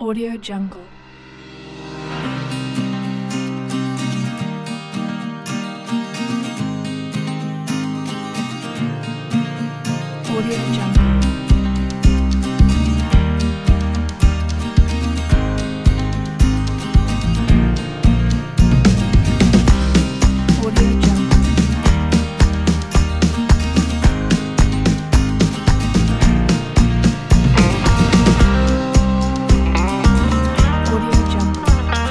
Audio Jungle. Audio Jungle. Audio Jungle. Audio Jungle.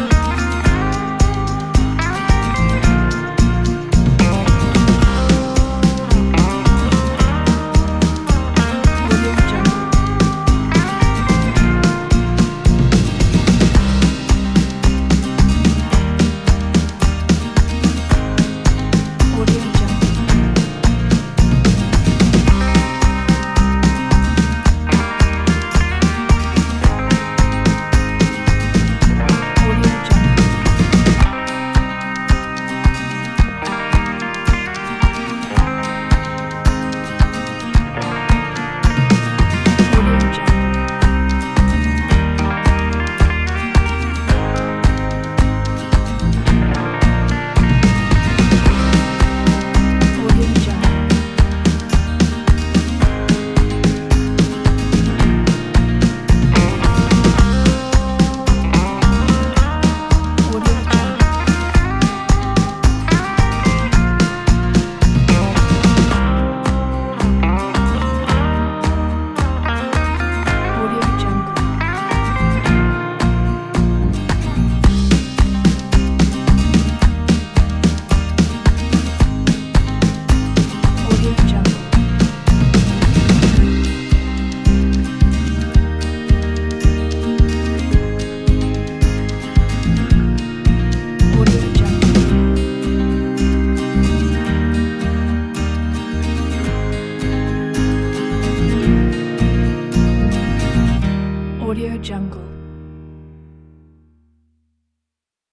Audio Jungle. Audio Jungle. Audio Jungle. Audio Jungle. Audio Jungle. Audio Jungle. Audio Jungle. Audio Jungle. Audio Jungle. Audio Jungle.